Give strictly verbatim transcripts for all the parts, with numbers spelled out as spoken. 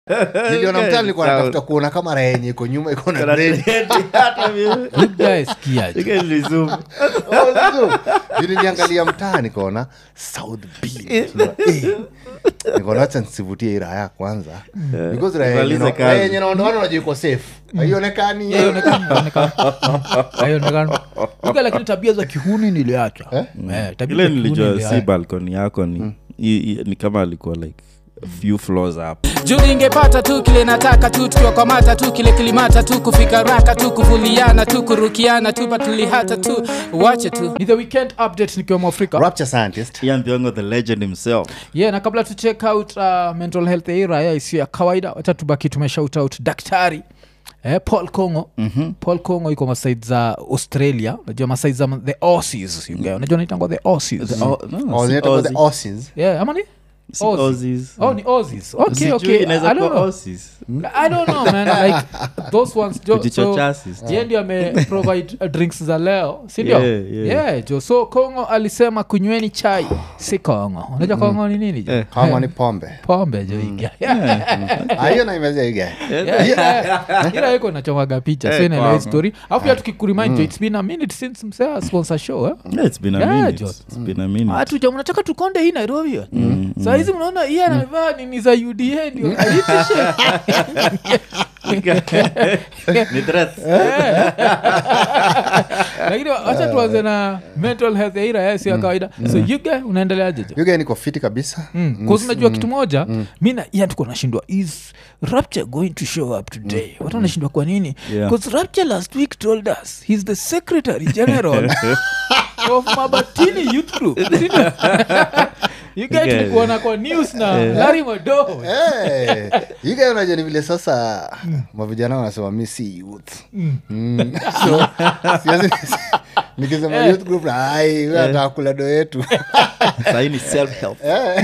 Niliona mtani nilikuwa natafuta kuona kama raha yenye iko nyuma iko na brain. Hata mimi. You guys kiaje? Nige zoom. Niliangalia mtaa nikaona South Beach. Nikaona acha nisivutie ira ya kwanza. Because raha yenye naona wanajua iko safe. Haionekani. Haionekani. Haionekani. Uka lakini tabia za kihuni niliacha. Eh, tabia ile nilijua si balcony yako ni ni kama alikuwa like a few floors up. Juu ningepata tu kile nataka tu tukiwa kwa mata tu kile kilimata tu kufika raka tu kuvuliana tu kurukiana tu patulihata tu watch tu. Ni the weekend update nikiwa Mwafrika. Rapture scientist. Ian Thiongo the legend himself. Yeah, na kabla tu check out uh, mental health era ya isiyo ya kawaida, wacha tubaki tumeshout out daktari Eh, Paul Kongo. Mm-hmm. Paul Kongo yuko maside za Australia. Unajua maside za the Aussies. Mm-hmm. Unajua naitangwa the Aussies. The, o- no, oh, the, the Aussies. Yeah, ama ni? Aussies. Oh, ni Aussies. Okay, okay. I don't know. Aussies. I don't know, man. Like those ones jo, so yeye ndio ame provide uh, drinks za leo, si ndio? Yeah, yeah. Yeah, jo. So Kongo alisema kunyweni chai, si Kongo. Unajua Kongo ni nini jo? Kama ni pombe. Pombe jo iga. Hiyo na imezea iga. Ila yuko nachomaga picha, so inaelewa story. Afu ya tukikuremind jo, it's been a minute since msea sponsor show, eh? Yeah, it's been a Yeah, minute. jo. It's been a minute. Atu jamu nataka tukonde hii Nairobi. Sasa hizi mnaona yeye anavaa nini za U D A ndio aitishe. Ni threats. Lakini acha tuanze na mental health ya ira ya kawaida. So you guys unaendeleaje? You guys niko fit kabisa. Cause unajua kitu moja, mimi na yeye tuko nashindwa is Rapture going to show up today? Watu wanashindwa kwa nini? Cause Rapture last week told us he's the secretary general of Mabatini Youth Group. You guys okay. Tulikuona kwa news na yeah. Larry Madowo. Eh. You guys unajua ni vile sasa mm. mavijana wanasema mimi si youth. Mm. Mm. So siwezi nikisema yeah. Youth group na ai wewe yeah. Atakula do yetu. Sasa ni self help. Eh.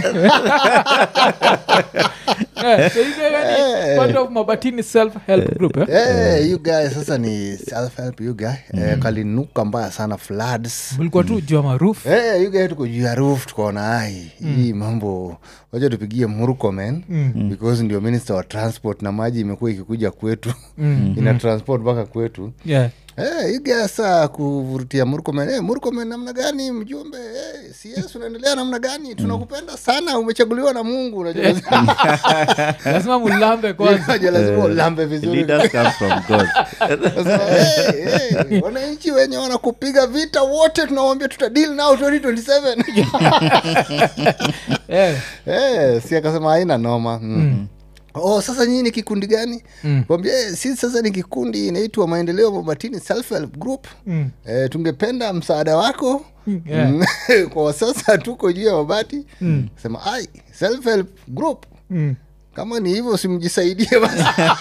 Eh, so you guys ni part of Mabatini self help group eh? Eh, you guys sasa ni self help you guys. Mm. Eh, kalinuka mbaya sana floods. Mlikuwa tu juu ya roof. Eh, you guys tuko juu ya roof tukaona ai mm. hii mambo wacha tupigie Murkomen mm. because ndio minister wa transport na maji imekuwa ikikuja kwetu mm. ina transport mpaka kwetu. Yeah. Eh, you guys saa kuvurutia Murkomen. Eh, Murkomen namna gani mjumbe? Eh, C S unaendelea namna gani? Tunakupenda sana, umechaguliwa na Mungu unajua. Lazima mulambe kwanza. Unajua lazima ulambe vizuri. Leaders come from God. Eh, eh, wananchi wenye wanakupiga vita wote tunawaambia tuta-deal now twenty twenty-seven. Eh. Eh, si akasema haina noma. Mm. Mm. Oh, sasa nyinyi ni kikundi gani? Mm. Kwambia eh, sisi sasa ni kikundi inaitwa Maendeleo Mabatini Self Help Group. Mm. Eh, tungependa msaada wako. Yeah. Kwa sasa tuko juu ya mabati. Mm. Sema ai, Self Help Group. Mm. Kama ni hivyo simjisaidie basi.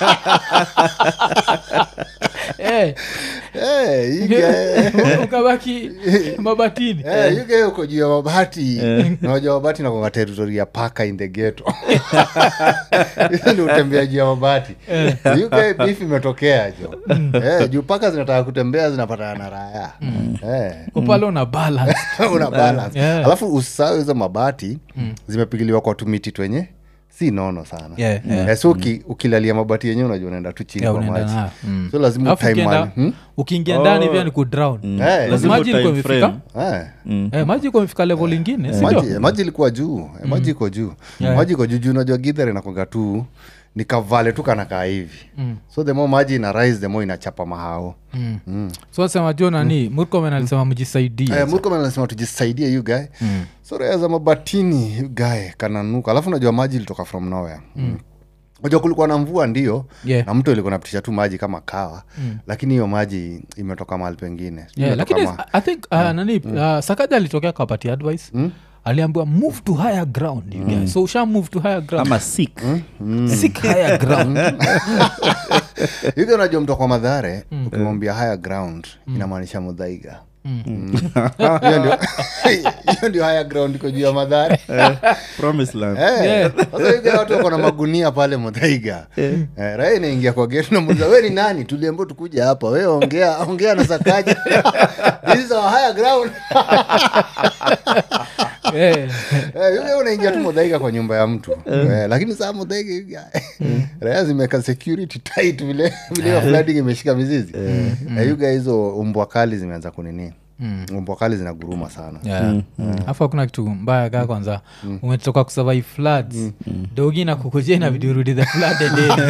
Eh. Eh, yuge ukabaki Mabatini. Eh, yuge uko juu ya mabati. Unajua mabati na kwa territory ya paka in the ghetto. Ndio utembea juu ya mabati. Yuge beef imetokea jo. Eh, juu paka zinataka kutembea zinapata na raha. Eh. Kupalo na balance. Una balance. Alafu usahau hizo mabati zimepigiliwa kwa tumiti twenye si nono sana. Yeah, yeah. Yeah, so uki, ukilalia mabati yenyewe unajua unaenda tu chini yeah, kwa maji. Mm. So lazima utime mali. Hmm? Ukiingia ndani pia ni ku drown. Mm. Hey, lazima maji iko imefika. Eh. Mm. Eh, maji iko imefika level nyingine, yeah. Sio? Maji maji ilikuwa juu. Mm. Maji iko juu. Yeah. Maji iko juu, unajua githere na konga tu nikavale tu kana kaa hivi. Mm. So the more maji ina rise the more inachapa mahao. Mm. Mm. So sema Jona ni mm. Murkomen alisema mjisaidie. Eh, Murkomen alisema tujisaidie you guy. Mm. So raya za mabatini you guy kananuka. Alafu unajua maji ilitoka from nowhere. Mm. Unajua kulikuwa na mvua ndio yeah. Na mto ilikuwa inapitisha tu maji kama kawa. Mm. Lakini hiyo maji imetoka mahali pengine. Yeah, lakini ma- I think uh, mm. nani uh, Sakaja alitokea kapati advice. Mm. Aliambiwa move to higher ground you guys. Mm. So usha move to higher ground. Ama seek. Mm. Mm. Seek higher ground. Yuko unajua mtu kwa Madhare mm. ukimwambia higher ground mm. inamaanisha Muthaiga. Mm. Mm. Hiyo ndio hiyo ndio higher ground iko juu ya Madhare. Promised land. Eh. Yeah. Sasa hiyo watu wako na magunia pale Muthaiga. Yeah. Eh, Rai inaingia kwa gate na muuliza wewe ni nani? Tuliambiwa tukuje hapa. Wewe ongea ongea na Sakaja. This is our higher ground. Eh. Eh, yule unaingia tu Muthaiga kwa nyumba ya mtu eh, lakini saa Muthaiga raya zimeka security tight vile vile flooding imeshika mizizi eh, you guys hizo umbwa kali zimeanza kunini Mm. umbwa kali zinaguruma sana yeah. mm. mm. afu hakuna kitu mbaya kaa kwanza mm. umetoka kusurvive floods mm. dogi na kukujia na vidurudi the flood again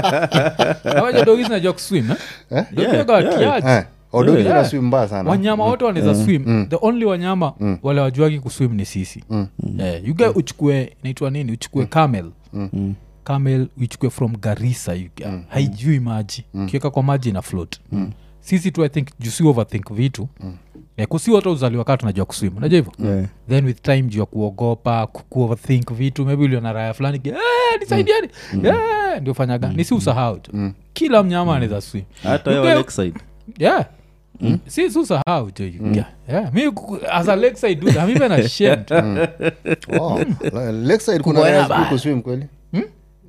hawaja dogi zinajua kuswim eh? eh? dogi yeah, yeah, yeah. eh. Oh, dogi yeah. swim mbaya sana wanyama wote mm. wanaweza swim mm. the only wanyama mm. wale wajuagi kuswim ni sisi mm. yeah. you guys uchukue naitwa nini uchukue mm. camel mm. camel uchukue from Garissa you guys mm. haijui maji mm. kiweka kwa maji na float mm. sisi tu I think jusi overthink vitu mm. yeah, kusi watu uzaliwa kaa tunajua kuswim unajua hivyo yeah. then with time juu ya kuogopa ku overthink vitu maybe uliona raya fulani eh nisaidiani mm. yeah, ndio fanyaga mm. nisi usahau tu mm. kila mnyama mm. anaweza swim hata yeye lakeside yeah mm. si si usahau tu mm. yeah. yeah me as a lakeside dude I'm even ashamed mm. wow lakeside kuna raya kuswim kweli hmm?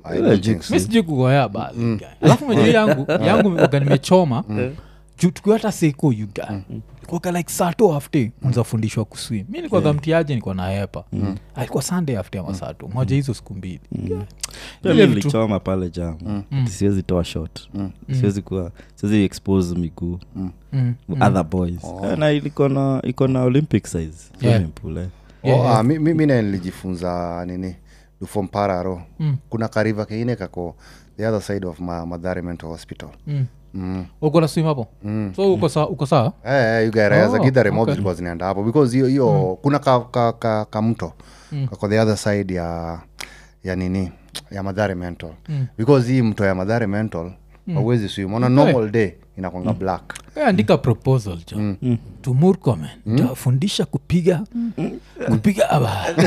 mi sijui kugoya baadhi mm. alafu mwenye yangu yangu waga nimechoma mm. juu tukiwa hata seko yuga mm. kwa like sato after unzafundishwa kuswim mi nilikuwa yeah. gamtiaje nilikuwa na hepa mm. alikuwa Sunday after ama sato moja hizo siku mbili mm. yeah. yeah. nilichoma pale jam mm. siwezi toa shot mm. siwezi kuwa siwezi expose miguu mm. mm. other boys oh. na ilikuwa na iko na Olympic size yeah. pool eh yeah. oh, yeah. ah, mi mimi nilijifunza nini Dufompararo mm. kuna kariva keine kako the other side of ma Mathare Mental Hospital mm. mm. uko na swim hapo mm. so uko sawa uko sawa eh hey, you guys oh, za Githare mob zilikuwa zinaenda hapo because hiyo hiyo mm. kuna ka ka, ka, ka mto mm. kako the other side ya ya nini ya Mathare Mental mm. because hii mto ya Mathare Mental hauwezi mm. swim on a normal okay. day inakuanga mm. black eh andika proposal jo mm. mm. to Murkomen mm. tafundisha kupiga mm. kupiga abahari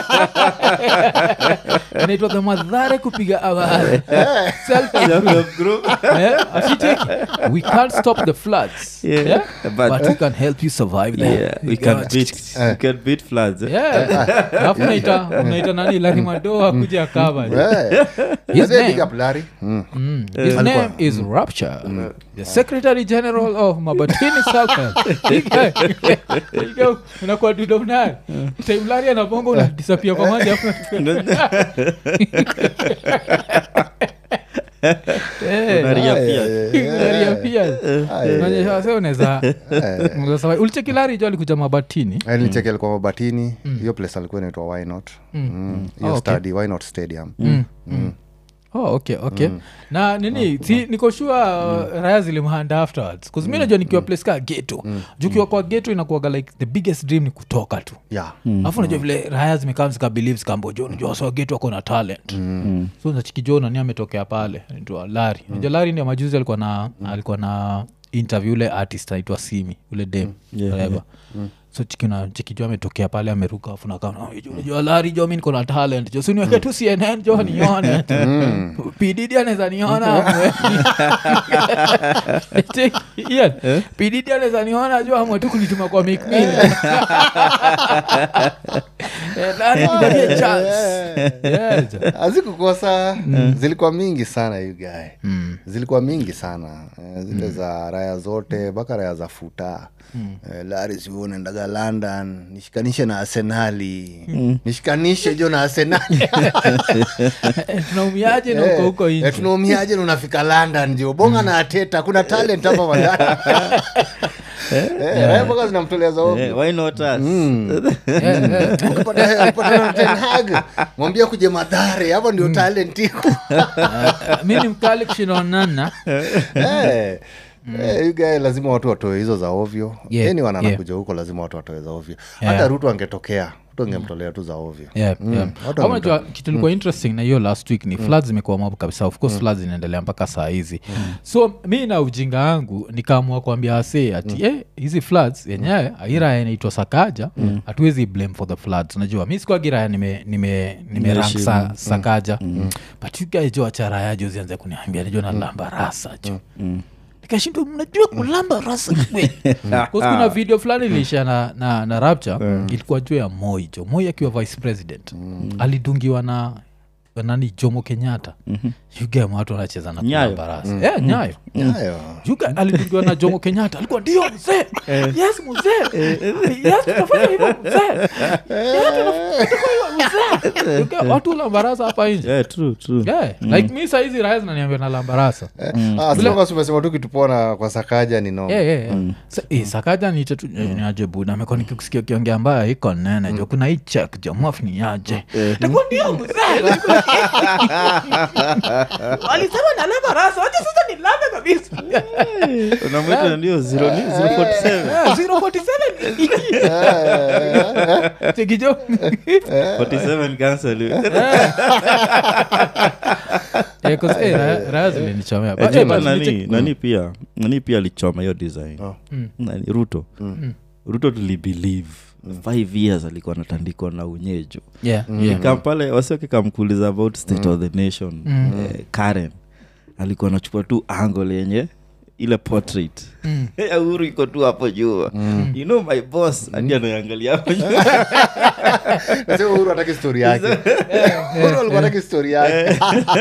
inaitwa the Mathare kupiga abahari self group yeah ashiteki we can't stop the floods yeah, yeah? But, but we can help you survive them yeah we can beat we can beat floods eh? yeah alafu naita unaita nani Larry Madoa kuja cover yeah his name Larry mm. mm. his yeah. name is Rapture mm. the Secretary General of Mabatini South unakuwa duda unari time Larry anabonga una disappear kwa maji hapo unaria pia unaria pia unajua sasa unaweza unaweza ulicheki Larry jo alikuja Mabatini nilicheki alikuwa Mabatini hiyo place alikuwa inaitwa Why Not hiyo study Why Not Stadium oh okay okay mm. na nini si mm. niko sure uh, mm. raya zilimhanda afterwards cuz mimi najua nikiwa place ka ghetto mm. jukiwa kwa ghetto inakuwa like the biggest dream ni kutoka tu yeah alafu unajua vile raya zimekaa zika believes kambo jo unajua so ghetto wako na talent mm. so unachiki jo nani ametokea pale ndio Larry mm. ndio Larry ndio majuzi alikuwa na mm. alikuwa na interview ile artist aitwa Simi ule dem yeah, yeah. mm. so chikina chikijua ametokea pale ameruka afu na kama unajua Larry jo mimi niko na talent jo sio niweke tu C N N jo nione P D D anaweza niona Ian P D D anaweza niona jo hamu tu kunituma kwa make me Larry kibaje chance yes azikukosa zilikuwa mingi sana you guy mm. zilikuwa mingi sana zile mm. za raya zote baka raya za futa mm. eh, Larry sione ndaga London nishikanishe na Arsenali mm. nishikanishe jo na Arsenali tunaumiaje na huko huko nje tunaumiaje na unafika London jo bonga na Ateta kuna talent hapa Mathare eh eh baka zinamtolea za ovyo why not us ukipata ukipata Ten Hag mwambie kuje Mathare hapo ndio talent iko mimi ni mkali kishinaonana eh Mm. Eh, you guys lazima watu watoe hizo za ovyo. Yeah. Yaani wanakuja yeah. huko lazima watu watoe za ovyo. Yeah. Hata Ruto angetokea, Ruto angemtolea tu za ovyo. Yeah. Mm. yeah. Unajua kitu ilikuwa mm. interesting na hiyo last week ni mm. floods zimekuwa mob kabisa. Of course mm. floods inaendelea mpaka saa hizi. Mm. So mimi na ujinga wangu nikaamua kuambia ase ati mm. eh hizi floods yenyewe aira inaitwa Sakaja, hatuwezi mm. blame for the floods. Unajua mimi sikuwa gira nime nime nime rank sa, Sakaja. Mm. But you guys jo achara yajo zianze kuniambia najua na lamba rasa jo. Mm. Nikashindwa mnajua kulamba rasa kweli. Kwa kuna video fulani ilisha na na, na Rapture mm. ilikuwa juu ya Moi jo. Moi akiwa vice president. Mm. Alidungiwa na nani Jomo Kenyatta mm-hmm. yuga watu wanacheza na kulambarasa mm. eh nyayo nyayo yuga alipigwa na Jomo Kenyatta alikuwa ndio mzee yes mzee yes tunafanya hivyo mzee yes tunafanya mzee yuga watu lambarasa hapa nje yeah true true yeah mm. like me saizi rais ananiambia na lambarasa mm. ah sio kwa umesema tu kitupona kwa Sakaja ni no yeah yeah mm. Sa, eh, Sakaja ni chetu ni ajabu na amekuwa nikikusikia kiongea mbaya iko nene jo kuna hii check jo mwafi aje alikuwa ndio mzee alisema na lamba rasa wacha sasa ni lamba kabisa unamwita ndio zero forty seven zero forty seven tikijo forty seven cancel eh cuz eh raza ni chomea but nani nani pia nani pia alichoma hiyo design nani Ruto Ruto tulibelieve five years alikuwa anatandikwa na unyejo yeah, mm. yeah. Kampale wasioke kamkuuliza about state mm. of the nation mm. eh, Karen alikuwa anachukua tu angle yenye ile portrait mm. ya Uhuru iko tu hapo juu mm. you know my boss mm. ndio anaangalia hapo juu sasa Uhuru ataki story yake Uhuru alikuwa ataki story yake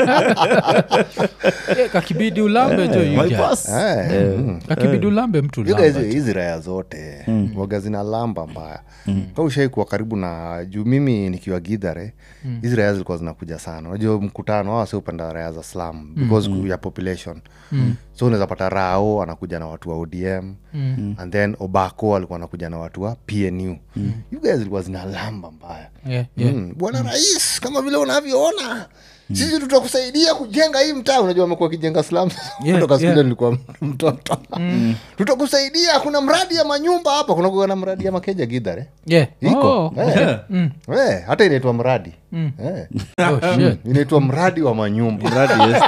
eh kakibidi ulambe jo my boss kakibidi ulambe mtu ulambe hizi raya zote waga zina lamba mbaya kwa ushai kuwa karibu na juu mimi nikiwa Githare hizi raya zilikuwa zinakuja sana unajua mkutano wao sio upenda raya za slum because ya population so unaweza pata Rao anakuja na watu wa O D M mm. and then Obako alikuwa anakuja na watu wa P N U mm. you guys ilikuwa zina lamba mbaya yeah, yeah. mm. bwana rais kama vile unavyoona mm. sisi tutakusaidia kujenga hii mtaa unajua amekuwa kijenga slums yeah, kutoka yeah. skule nilikuwa mtoto mm. tutakusaidia kuna mradi ya manyumba hapa kuna kuna mradi ya Makeja Githare yeah iko oh. eh yeah. mm. eh hata inaitwa mradi mm. eh oh shit inaitwa mradi wa manyumba mradi yes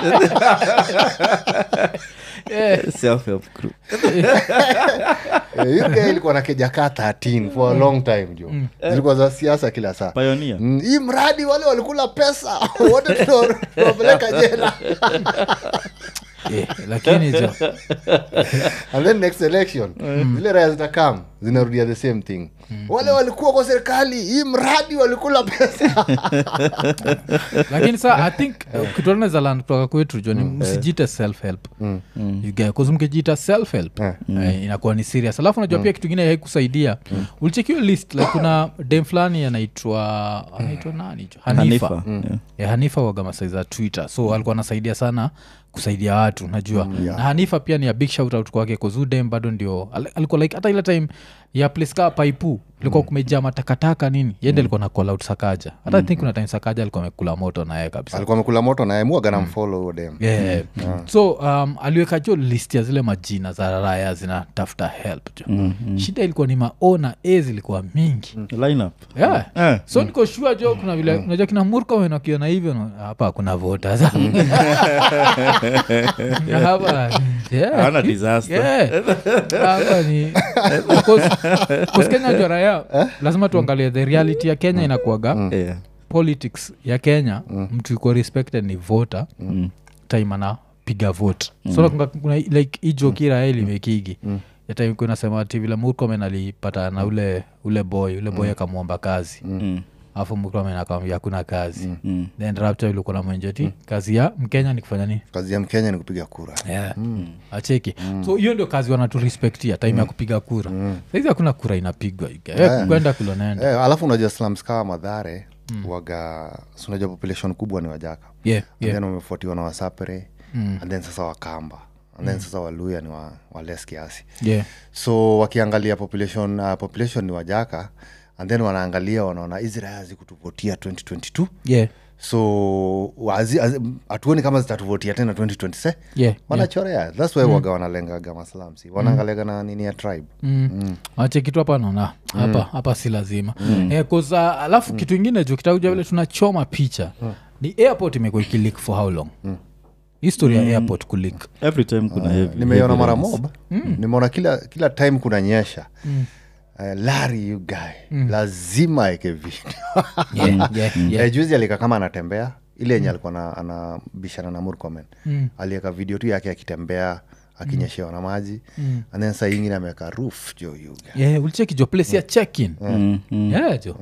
yeah self help group hiyo guy ilikuwa na Keja thirteen for a long time jo mm. zilikuwa za siasa kila saa pioneer mm. hii mradi wale walikula pesa wote tunapeleka jela yeah, lakini jo and then next election mm. zile raya zitakam zinarudia the same thing mm. wale walikuwa kwa serikali hii mradi walikula pesa lakini saa I think uh, kitona za land kutoka kwetu jo ni mm. msijite self help mm. you get cause mkijita self help yeah. uh, inakuwa ni serious alafu unajua mm. pia kitu kingine haikusaidia mm. ulichekiwa list like kuna dem fulani anaitwa anaitwa nani jo Hanifa Hanifa, mm. yeah. Yeah, Hanifa waga masaiza Twitter so mm. alikuwa anasaidia sana kusaidia watu najua mm, yeah. na Hanifa pia ni a big shout out kwake cause udem bado ndio alikuwa like hata ile time ya place ka Paipu ilikuwa mm. kumejaa matakataka nini yende alikuwa mm. na call out Sakaja hata mm. think kuna time Sakaja alikuwa amekula moto na yeye kabisa alikuwa amekula moto na yeye muaga na mfollow dem yeah. yeah. so um, aliweka jo list ya zile majina za raya zinatafuta help jo mm, mm. shida ilikuwa ni maona a zilikuwa mingi mm. lineup yeah eh. so niko sure jo kuna vile unajua kina Murkomen wakiona hivyo hapa kuna voters hapa yeah ana disaster yeah hapa ni because Kenya jora lazima tuangalie the reality ya Kenya inakuaga mm. yeah. politics ya Kenya mm. mtu yuko respected ni voter mm. time ana piga vote mm. so kuna, kuna like ijo kira hili mekigi mm. ya time kuna sema ati vile Murkomen alipata na ule ule boy ule boy akamwomba mm. kazi mm. afu Murkomen akamwambia hakuna kazi mm. then Rapture ilikuwa na mwenjeti mm. kazi ya Mkenya ni kufanya nini kazi ya Mkenya ni kupiga kura yeah. mm. acheki mm. so hiyo ndio kazi wanatu respectia time mm. ya kupiga kura mm. sasa hakuna kura inapigwa yeah. kwenda kulonenda yeah, alafu unajua slums kama Mathare mm. waga unajua population kubwa ni Wajaka yeah, yeah. then wamefuatiwa na Wasapere mm. and then sasa Wakamba and then mm. sasa Waluya ni wa, wa less kiasi yeah. so wakiangalia population uh, population ni Wajaka and then wanaangalia wanaona hizi raya zikutuvotia twenty twenty-two yeah so hatuoni kama zitatuvotia tena twenty twenty-seven yeah wanachorea yeah. that's why mm. waga wanalengaga maslams wanaangalega na nini ya tribe mm. mm. ache kitu hapa naona hapa mm. hapa si lazima mm. eh, cause alafu mm. kitu ingine jo kitakuja vile tunachoma picha mm. ni airport imekuwa ikileak for how long mm. history ya mm. airport kuleak every time kuna uh, heavy nimeiona mara mob mm. nimeona kila kila time kuna nyesha mm. Uh, Larry you guy mm. lazima eke video yeah, yeah, yeah. uh, juzi alika kama anatembea ile yenye mm. alikuwa anabishana na Murkomen mm. alieka video tu yake akitembea akinyeshewa mm. na maji mm. and then saa ingine ameweka roof jo you guy yeah ulicheki jo place mm. ya check in mm. mm. yeah jo mm.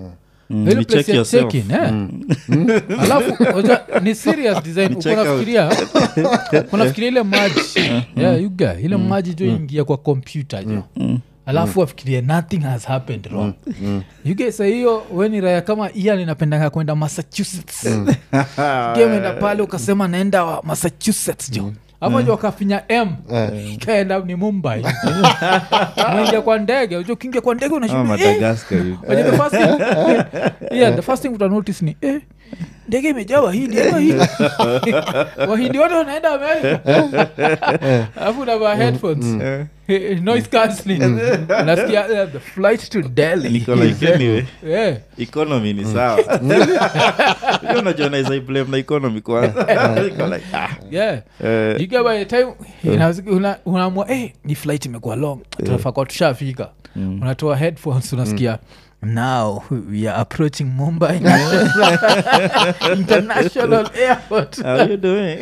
Mm, Ile you place check ya yourself. check-in, eh? Alafu oja, ni serious design uko check out. nafikiria unafikiria ile maji yeah, you guy ile maji jo ingia kwa computer jo alafu afikirie nothing has happened wrong you guys say hiyo weni raya kama Ian inapendanga kwenda Massachusetts gemeenda pale ukasema naenda wa Massachusetts jo ama jo kafinya M ikaenda ni Mumbai mwingia kwa ndege ujo kingia kwa ndege Ah, unashinda Madagascar you- But the first thing, yeah, the first thing uta notice ni eh, ndege imejaa wahindi eh, wahindi wahindi wote wanaenda Amerika alafu unavaa headphones eh, noise cancelling unasikia eh, the flight to Delhi Niko like anyway yeah. economy ni sawa hiyo unajua naweza blame na economy kwanza Niko like ah Yeah. Eh. You get by the time inawezekana una- unaamua eh ni flight imekuwa long tunafaa kwa tushafika unatoa headphones unasikia now we are approaching Mumbai International Airport how you doing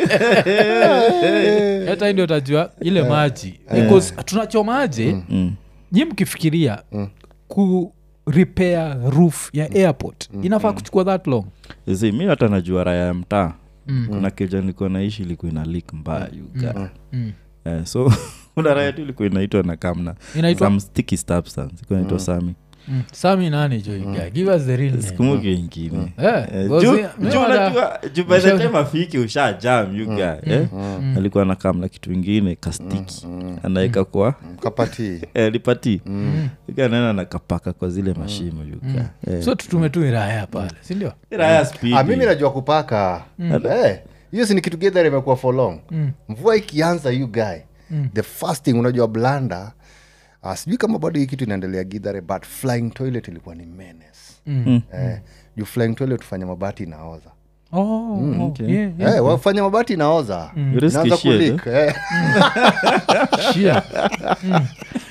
hata ndio utajua ile maji because tunachomaje Mm. nyi mkifikiria ku repair roof ya airport inafaa kuchukua that long Zi, mi hata najua raya ya mtaa kuna keja nilikuwa naishi ilikuwa ina leak mbaya yuga Eh, so kuna raya tu ilikuwa inaitwa na kamna Inaitwa? some sticky substance ilikuwa inaitwa Sami mm. Sami nani jo you guy? Give us the real name sikumbuki ingine Eh, Eh, gozi- juu- mi juu wada- unajua juu by the time afiki usha jam yuga eh? alikuwa na kamna kitu ingine kastiki anaeka kwa kapati eh, lipati yuga naena nakapaka kwa zile mashimo yuga eh. so tutume tu iraya pale sindio raya speed ah, mimi najua kupaka Eh, hiyo si ni kitu gedhar imekuwa for long mvua ikianza you guy the first thing unajua blanda uh, sijui kama bado hii kitu inaendelea gidhare but flying toilet ilikuwa ni menace Mm. eh, juu flying toilet ufanya mabati inaoza Oh, okay. yeah, yeah. eh, wafanya mabati inaoza Risky inaanza shit, kulik eh. Shia. Mm.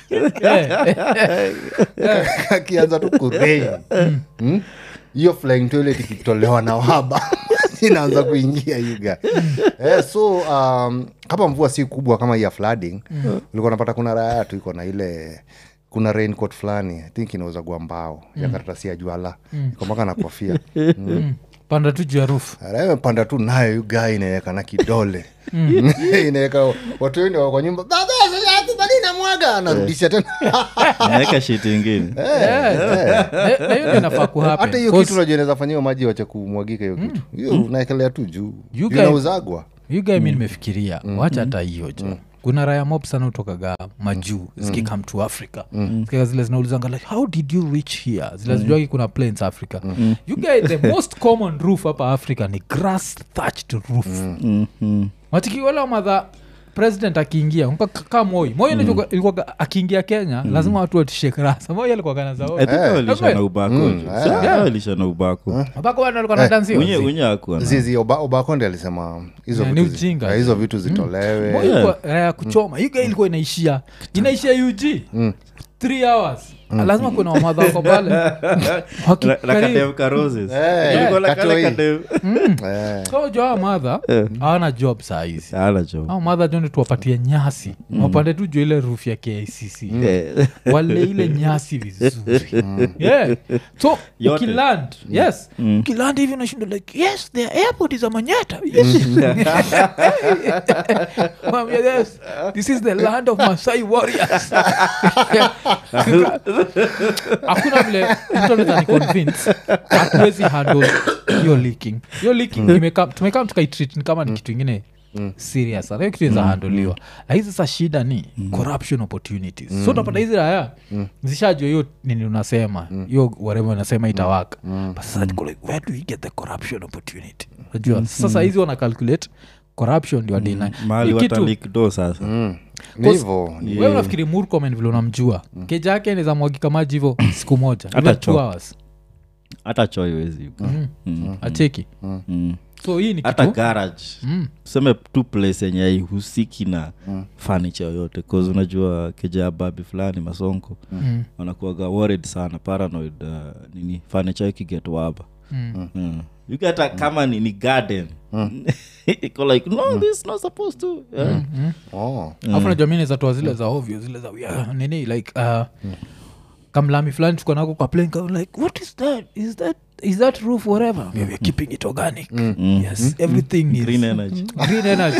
Yeah. akianza tu kurei Mm? hiyo flying toilet ikitolewa na waba inaanza kuingia yuga eh, so um, kama mvua si kubwa kama hii ya flooding ulikuwa napata kuna raya tu iko na ile kuna raincoat fulani I think inaweza gua mbao ya karatasi ya juala iko mpaka na kofia Mm. panda tu juu ya roof raya imepanda tu nayo yuga inaweka na kidole inaweka watu wengi wako kwa nyumba baba sasa bali namwaga anarudisha tena naweka shit ingine Yeah. Na- na hiyo ndio inafaa kuhappen. hata hiyo Cause kitu unajua inaweza fanyiwa maji wache kumwagika hiyo kitu hiyo unaekelea tu juu You Juu guys- inauzagwa you guy mi nimefikiria wacha hata hiyo jo kuna raya mob sana utokaga majuu zikikam to africa zikika zile zinaulizanga like how did you reach here zile zijuagi kuna plains africa you guy the most common roof hapa africa ni grass thatched roof Mhm. matikiwala madha president akiingia kaa moi moi mm. ilikuwa akiingia kenya mm. lazima watu watishek rasa moi alikuwa kana I zao think walisha Okay. na ubako Mm, tu. yeah. Sa- walisha na ubako mpaka watu walikuwa na dansi unye unye akuwa na zizi Oba- obakonde alisema hizo Yeah, ni vitu zi- ujinga. eh, hizo vitu zitolewe moi ilikuwa raya kuchoma hiyo guy ilikuwa inaishia inaishia ug three hours lazima kuna wamadha wako pale La- la kadev ka roses. Eh, Ilikuwa la kale katoi. kadev. Eh, so jo hawa madha hawana job saa hizi Ala jo. au madha joni tuwapatie nyasi wapande tu juu ile roof ya K I C C Eh. wale ile nyasi vizuri yeah. so Yote. ukiland yes ukiland hivi unashinda like yes the airport is a manyata yes. Mom, yes, this is the land of Masai warriors hakuna vile mtu anaweza ni convince hatuwezi handle hiyo leaking hiyo leaking imeka tumekam tukaitreat ni kama ni kitu ingine serious hiyo kitu inaweza handoliwa lakini sasa shida ni corruption opportunities so utapata hizi raya zishajua hiyo nini unasema hiyo whatever unasema itawaka but sasa niko like where do we get the corruption opportunity unajua sasa hizi wana calculate corruption ndio adina mahali watalik do sasa mm. Ni hivyo ni- wewe unafikiri Murkomen vile unamjua keja yake inaweza mwagika maji hivyo siku moja Hata even two choo. hours hata choi wezi acheki so hii ni hata kitu garage Mm. tuseme tu place yenye haihusiki na furniture yoyote cause unajua keja ya babi fulani masonko Mm. wanakuwaga worried sana paranoid uh, nini furniture ikiget waba Mm. mm. you get a kama ni, ni garden iko like no this is not supposed to yeah. oh. alafu najua mi nezatoa zile za ovyo zile za yeah, nini like uh, kamlami fulani tuko nako kwa plane I'm like what is that is that is that roof whatever mm. we're keeping it organic mm. yes mm. everything mm. is green energy green energy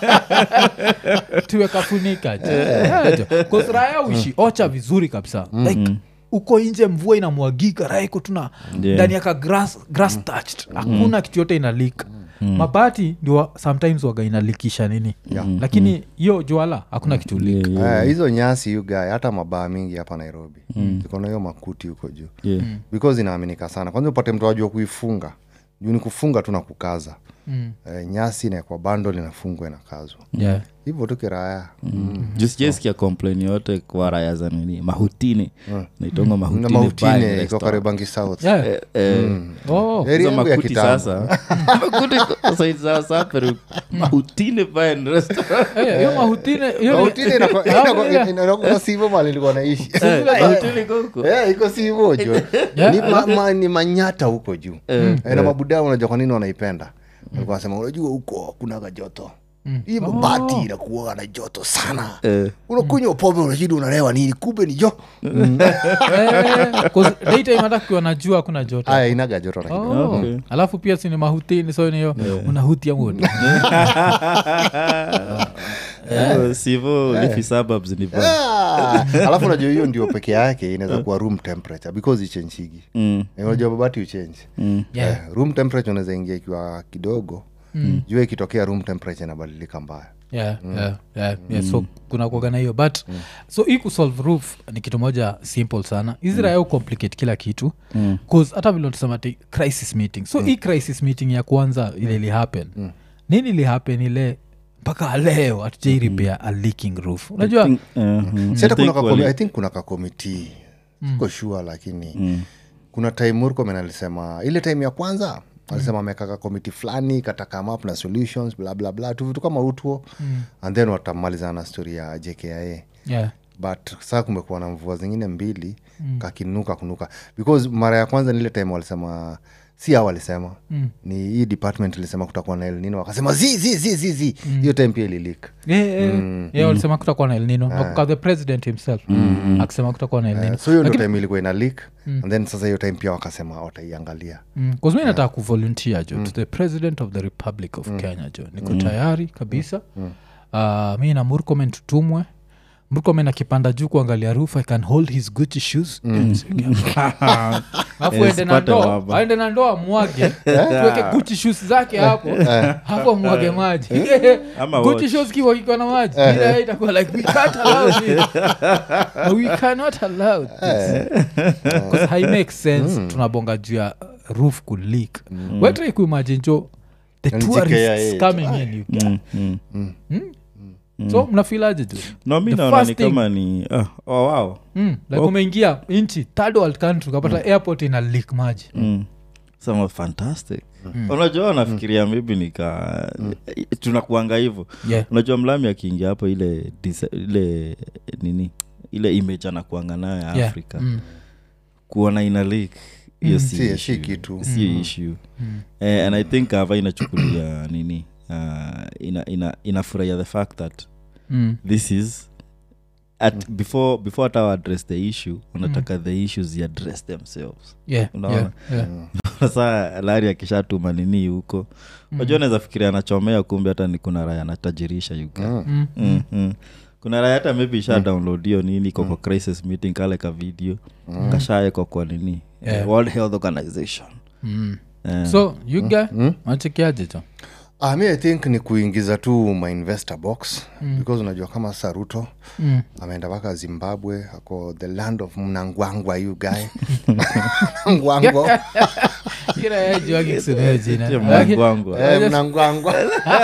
tuwekafunika because raya uishi ocha vizuri kabisa mm. like uko nje mvua inamwagika raya iko tuna ndani yeah. yaka grass grass touched hakuna mm. kitu yote ina leak mm. mabati ndio sometimes waga inalikisha nini yeah. lakini hiyo mm. jwala hakuna kitu leak yeah, yeah. Uh, hizo nyasi you guy hata mabaa mingi hapa Nairobi mm. ziko na hiyo makuti huko juu yeah. mm. because inaaminika sana kwanza upate mtu wajua kuifunga juu ni kufunga tu na kukaza mm. uh, nyasi na kwa bando linafungwa inakazwa yeah. hivyo tu kiraya mm. mm. just just kia complain yote kwa raya za nini mahutini mm. naitonga mahutini na mahutini iko Kariobangi South yeah. eh, eh, mm. oh area yangu ya kitambo sasa makuti sasa it's sasa mahutini by restaurant eh hiyo mahutini hiyo mahutini ina ina sivyo mali nilikuwa naishi mahutini huko eh iko sivyo jo ni ma, ni manyata huko juu eh na mabuda unajua kwa nini wanaipenda alikuwa anasema unajua huko kuna gajoto Mm. hii mabati oh. inakuwa na joto sana eh. unakunywa pombe unashidi unalewa nini kumbe ni jo mm. eh, cause daytime hata kwa najua kuna joto aya inaga joto lakini oh. okay. alafu pia si ni mahutini so niyo yeah. unahutia moto eh sivyo leafy suburbs ni bad alafu unajua hiyo ndio peke yake inaweza kuwa room temperature because ichenjigi mm. unajua mabati uchange mm. yeah. eh, room temperature unaweza ingia ikiwa kidogo Mm. jua ikitokea room temperature inabadilika mbaya yeah, mm. yeah, yeah, yeah. Mm. so kuna kuagana hiyo but mm. so hii kusolve roof ni kitu moja simple sana hizi raya mm. complicate kila kitu mm. cause hata vile tunasema crisis meeting so mm. hii crisis meeting ya kwanza ile ili happen mm. nini ili happen ile mpaka leo hatujai repair mm. a leaking roof unajua think, uh-huh. sasa kuna ka I think kuna ka committee mm. siko sure lakini mm. kuna time Murkomen alisema ile time ya kwanza alisema amekaka committee fulani kataka map na solutions bla bla bla tu vitu kama utuo mm. and then watamaliza na story ya J K I A yeah but sasa kumekuwa na mvua zingine mbili mm. kakinuka kunuka because mara ya kwanza nile time walisema si hao walisema mm. ni hii department ilisema kutakuwa na El Nino wakasema zi zi zi zi zi hiyo mm. time pia ilileak yeah yeah, mm. yeah walisema kutakuwa na El Nino yeah. kwa the president himself mm. akisema kutakuwa na El Nino uh, so hiyo ndio time ilikuwa ina leak mm. and then sasa hiyo time pia wakasema wataiangalia mm. cause mimi nataka kuvolunteer jo mm. to the president of the Republic of mm. Kenya jo niko mm. tayari kabisa mm. uh, mimi na Murkomen tutumwe Murkomen akipanda juu kuangalia roof I can hold his Gucci shoes mm. hapo ende na ndo aende na ndo amwage tuweke Gucci shoes zake hapo hapo mwage maji Gucci shoes kiwa kiko na maji ila itakuwa like we can't allow this we cannot allow this because high makes sense mm. tunabonga juu ya roof ku leak mm. wewe try kuimagine jo the tourists coming in you mm. mm. mm. mm. Mm. so mnafilaje tu no mimi naona ni kama ni uh, oh wow mm. like oh. umeingia inchi third world country ukapata mm. airport ina leak maji mm. some fantastic mm. unajua nafikiria mm. maybe nika mm. tunakuanga hivyo yeah. unajua mlami akiingia hapo ile ile nini ile image anakuanga nayo ya yeah. Afrika mm. kuona ina leak hiyo mm. si si kitu si mm. issue mm. eh, and I think hava inachukulia nini uh, ina ina inafurahia the fact that mm. this is at mm. before before to address the issue wanataka mm. the issues you address themselves yeah unaona yeah, yeah. sasa lari akishatuma nini huko unajua mm. naweza fikiria anachomea kumbe hata ni kuna raya anatajirisha yuka mm. mm. mm. mm. kuna raya hata maybe sha mm. download hiyo nini kwa mm. crisis meeting kale ka video mm. kashaye kwa kwa nini yeah. World Health Organization mm. yeah. so you guys mm. achekiaje to Ah, mi I think ni kuingiza tu my investor box mm. because unajua kama Saruto mm. ameenda mpaka Zimbabwe ako the land of Mnangagwa you guy Mnangagwa kila yaji wakisema jina Mnangagwa eh Mnangagwa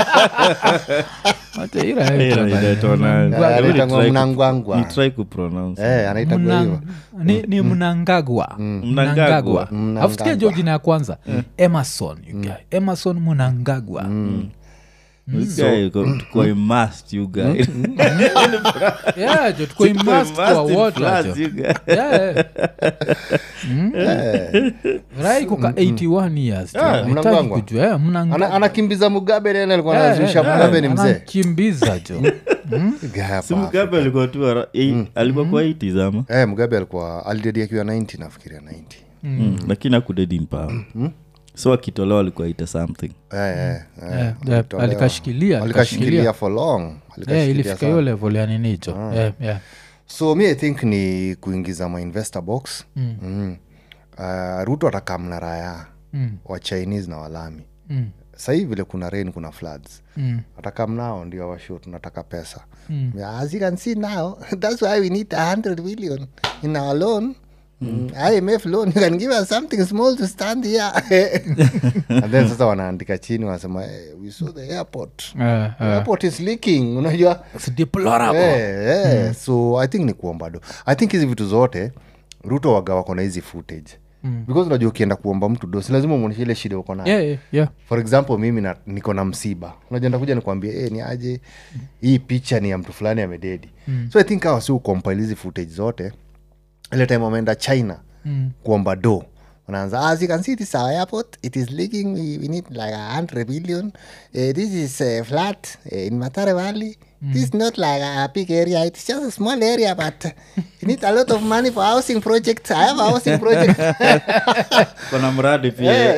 hata ila yaji anaitwa Mnangagwa you try to pronounce eh anaitwa hivyo ni ni Mnangagwa Mnangagwa afikia jina ya kwanza Emerson you guy Emerson Mnangagwa mm. This so, guy mm, kwa mm, must you guy yeah jo kwa must kwa water yeah mm. yeah rai kwa eighty-one years Mnangagwa kujua Mnangagwa anakimbiza Mugabe leo alikuwa anazusha Mugabe ni mzee anakimbiza jo Gaya si pa Mugabe alikuwa tu ara- eh, alikuwa kwa eighties ama eh Mugabe alikuwa alidedi akiwa ninety nafikiria ninety Mm, lakini akudedi mpao so akitolewa alikuwa ita something eh eh Yeah, eh yeah, alitolewa. alikashikilia alikashikilia for long yeah, alikashikilia ilifika sana. hiyo level ya nini hicho yeah, yeah. So mi I think ni kuingiza ma investor box mm. Mm. Uh, Ruto atakamna raya mm. wa Chinese na walami mm. sahii vile kuna rain kuna floods mm. atakam nao ndio washo tunataka pesa mm. as you can see now that's why we need one hundred billion in our loan Mm. I M F loan you can give us something small to stand here and then sasa wanaandika chini wanasema hey, we saw the airport Uh, uh, the airport is leaking unajua it's deplorable. Eh, eh. Mm. So I think ni kuomba do I think hizi vitu zote Ruto waga wako na hizi footage mm. because unajua ukienda kuomba mtu do si lazima umuonyeshe ile shida uko nayo Yeah, yeah, yeah. for example mimi na, niko na msiba unajua ndakuja nikwambie eh ni aje hii picha ni ya mtu fulani amededi mm. so I think hawa si ucompile hizi footage zote ile time wameenda China mm. kuomba do wanaanza as you can see this our airport it is leaking we, we need like a hundred billion uh, this is uh, flat uh, in Matare Valley mm. this is not like a big area it's just a small area but you need a lot of money for housing project I have a housing project kuna mradi pia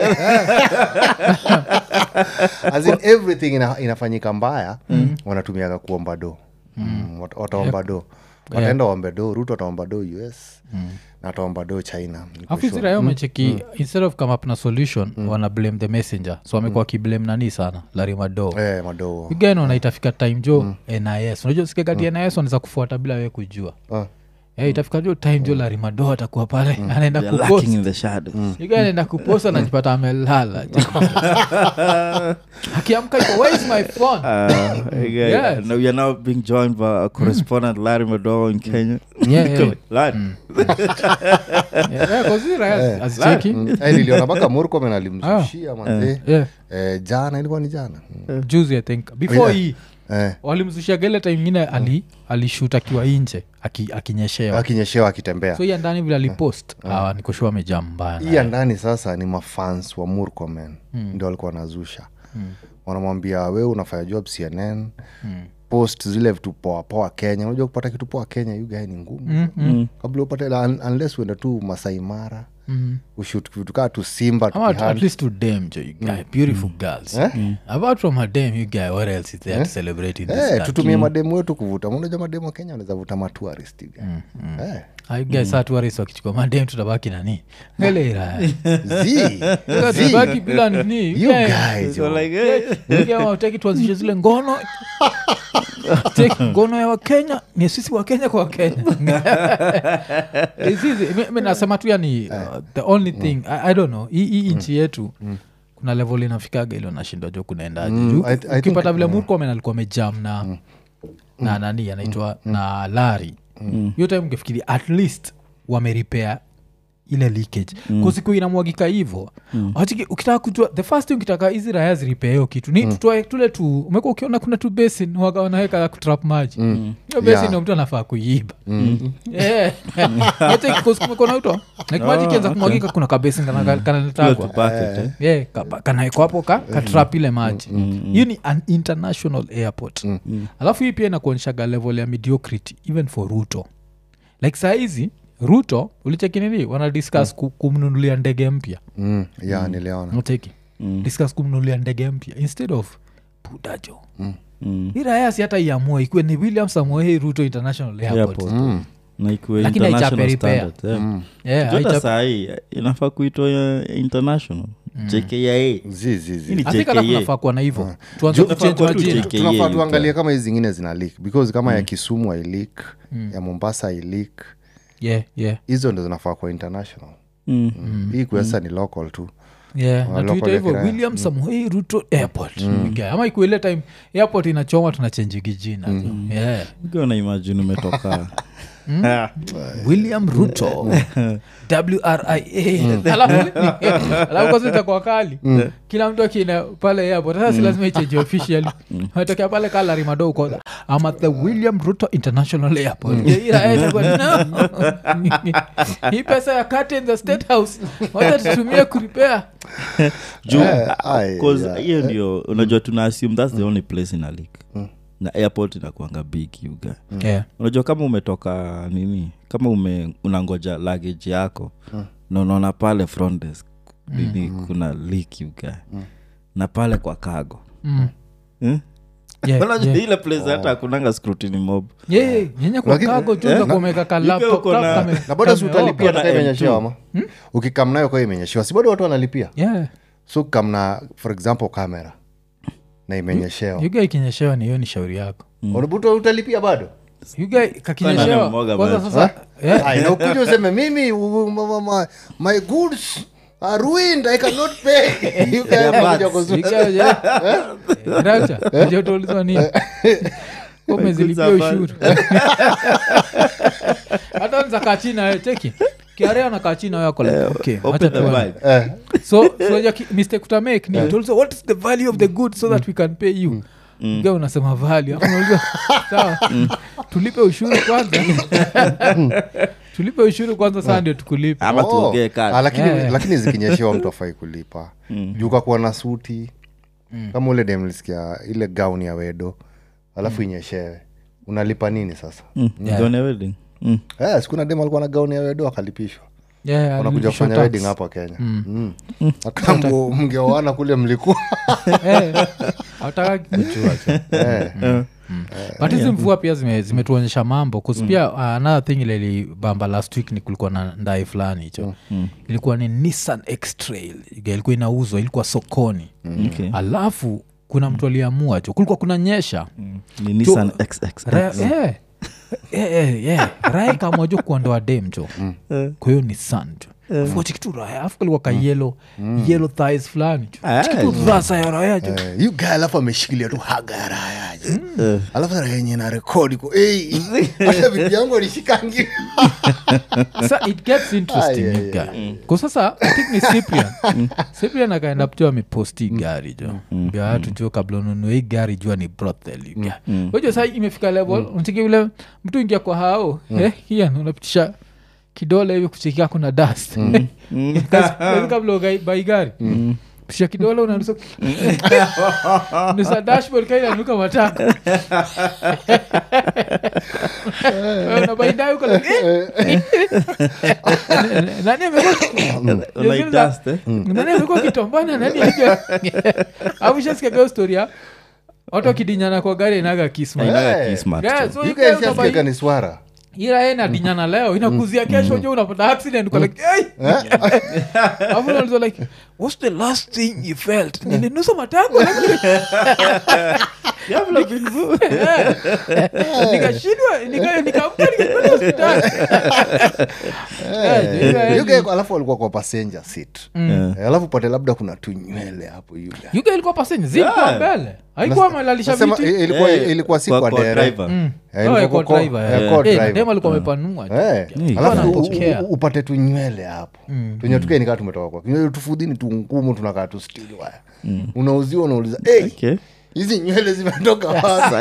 as in everything ina, inafanyika mbaya mm. wanatumiaga kuomba do mm. Wat, wataomba yep. do wataenda yeah. waombe do Ruto ataomba do U S mm. na ataomba do China afisira yo mecheki mm. instead of come up na solution mm. wana blame the messenger so wamekuwa mm. kiblame nani sana Larry Madowo eh Madowo again wana itafika time jo mm. N I S unajua sikekati mm. N I S wanaweza kufuata bila wewe kujua uh. Eh, itafika jo time jo Larry Madowo atakuwa pale mm. anaenda kupost in the shadows mm. you anaenda kupost anajipata amelala akiamka iko where is my phone uh, okay. Yes. Now we are now being joined by a correspondent mm. Larry Madowo in Kenya yeah, yeah. Larry mm. yeah, kuzira yeah. Asicheki mm. eh niliona mpaka Murkomen alimzushia manze yeah. eh jana ilikuwa ni jana mm. juzi I think before hii yeah. eh walimzushia gele time ingine ali alishoot akiwa nje akinyeshewa akinyeshewa akitembea so ya ndani vile alipost uh, uh, nikoshua amejaa mbaya hii ya ndani sasa ni mafans wa Murkomen mm. ndio walikuwa wanazusha mm. wanamwambia wewe unafanya job C N N mm. post zile vitu poa poa Kenya unajua kupata kitu poa Kenya you guy ni ngumu mm. mm. kabla upate un, unless uenda tu Masai Mara mm. ushoot vitu kaa tu Simba tu at least to them jo you guy mm. beautiful mm. girls eh? mm. apart from a dem you guy what else is there eh? to celebrate in eh, this country tutumie mademu wetu kuvuta unajua mademu wa Kenya wanaweza vuta ma tourist guy mm. mm. eh I guess mm. saa tourist wakichukua madem tutabaki nani ngele ira zi tutabaki bila nini you guys so like hey. Kama utaki tuanzishe zile ngono take ngono ya Wakenya ni sisi wa Kenya kwa Kenya hizi mimi nasema tu yani uh, the only thing mm. I, I don't know hii hii nchi yetu mm. kuna level inafikaga ile unashindwa jo kunaendaje mm. ukipata vile Murkomen alikuwa amejam na mm. na nani anaitwa mm. na Larry mm. hiyo time ungefikiri at least wamerepair ile leakage mm. kusiku inamwagika hivyo mm. Achiki, ukitaka kujua the first thing ukitaka hizi raya ziripea hiyo kitu ni mm. tutoe tule tu umekuwa ukiona kuna tu basin waga wanaweka kutrap maji mm. hiyo basin ndio yeah. mtu anafaa kuiba mm. eh hata kusiku kuna uto like maji kianza kumwagika kuna ka basin kana kana natagwa eh kana iko hapo ka trap ile maji hiyo ni an international airport alafu hii pia inakuonyesha level ya mediocrity even for Ruto like saa hizi Ruto ulicheki nini wana discuss mm. kumnunulia ndege mpya mm. yeah mm. niliona unateki mm. discuss kumnunulia ndege mpya instead of pudajo mm. mm. ila yasi hata iamue ikuwe ni William Samoei Ruto International Airport, Airport. Mm. na ikuwe international standard yeah. mm. yeah, jota sahi inafaa kuitwa international mm. J K I A zizi I think tunafaa kuwa na hivyo tuanze kuchange majina tunafaa tuangalie kama hizi zingine zina leak because kama mm. ya Kisumu ai leak mm. ya Mombasa ai leak yeah yeah hizo ndo zinafaa kwa international mm. mm. hii kuesa mm. ni local tu yeah na tuita hivyo William mm. Samoei Ruto Airport mm. okay. ama ikuwe ile time airport inachoma tunachange jina mm. yeah ukiona imagine umetoka Mm? William Ruto W R I A alafu alafu kwa sita kwa kali mm. kila mtu akina pale airport sasa si lazima ichange officially hataka pale kala Larry Madowo kwa I'm at the William Ruto International Airport ila aenda kwa no hii pesa ya cut in the State House wacha tutumie kurepair juu cause hiyo ndio unajua tuna assume that's the only place in a leak na airport inakuanga big you guy mm. yeah. Unajua kama umetoka nini kama ume unangoja luggage yako mm. na unaona pale front desk nini mm. kuna leak you guy mm. na pale kwa cargo mm. hmm? Yeah, unajua yeah. ile place hata kunanga scrutiny mob yeah, yeah. Nyenya kwa cargo chunga kwa meka ka laptop na na bado si utalipia hata imenyeshewa ama ukikam nayo kwa imenyeshewa si bado watu wanalipia yeah so kamna for example camera na imenyeshewa you guy kinyeshewa ni hiyo ni shauri yako unabuto utalipia bado you guy kakinyeshewa kwanza sasa yeah ai na ukuje useme mimi my goods are ruined I cannot pay you guys kuja racha ndio tulizo nini umezilipia ushuru hata nzaka china cheki kiarea na kachina yako like okay open the vibe so so ya mistake to make ni also what is the value of the good so that we can pay you mm. Gao unasema value hapo unajua sawa tulipe ushuru kwanza tulipe ushuru kwanza sana ndio tukulipe ama tuongee kazi lakini lakini zikinyeshewa mtu afai kulipa juu kwa na suti kama ule dem nilisikia ile gown ya wedo alafu inyeshewe unalipa nini sasa gown ya wedding Mm. Eh, sikuna demo alikuwa na gauni ya wedo akalipishwa. Yeah, wanakuja kufanya wedding hapa Kenya. Mm. Mm. Akambo mngeoana kule mlikuwa. Eh. Hata kichua cha. Eh. But hizi mvua pia zime zimetuonyesha mambo cuz pia uh, another thing ile ilibamba last week ni kulikuwa na ndai fulani hicho. Mm. Ilikuwa ni Nissan X-Trail. Ilikuwa inauzwa, ilikuwa sokoni. Mm. Okay. Alafu kuna mtu aliamua tu kulikuwa kuna nyesha. Mm. Ni Nissan X X. Eh. Eh eh eh Rai kama jo kuondoa dem jo. Mm. Kwa hiyo ni sand. Mm. Fuati kitu Raya afu kwa ka yellow mm. yellow thighs fulani. Kitu rasa ya Raya jo. Uh, you guy alafu ameshikilia tu haga ya Raya jo. Mm. Alafu Raya yenyewe na record iko eh hata bibi yangu alishikangi. So it gets interesting ah, yeah, you guy. Mm. Kwa sasa I think ni Cyprian. Cyprian akaenda pia ameposti gari jo. Ndio mm. watu jo kabla ununue gari jua ni brothel you guy. Wewe sasa imefika level unataka yule mtu ingia kwa hao eh hiya unapitisha kidole hivi kuchekia kuna dust mm. mm. kabla ugai gari mm. pisha kidole unanusa nusa dashboard kaila nuka mataka na baidai uko like nani amekuwa like dust eh nani amekuwa kitombana nani au shasikia kwa story ya watu kidinyana kwa gari inaga kisma inaga kisma yeah, so you guys just get ni swara ila yeye dinyana leo inakuzia kesho je unapata accident uko like hey afu unalizo like what's the last thing you felt nilinusa matako yabla bingu nikashindwa nika nikamka nikaenda hospitali yuke alafu alikuwa kwa passenger seat alafu pate labda kuna tunywele hapo yule yuke alikuwa passenger zilikuwa mbele haikuwa malalisha viti ilikuwa ilikuwa si kwa driver ilikuwa kwa driver eh demo alikuwa amepanua alafu upate tunywele hapo tunyo tukae nikaa tumetoka kwa kinyo tufudini tu ngumu tunakaa tu still waya unauziwa unauliza eh hizi nywele zimetoka wapi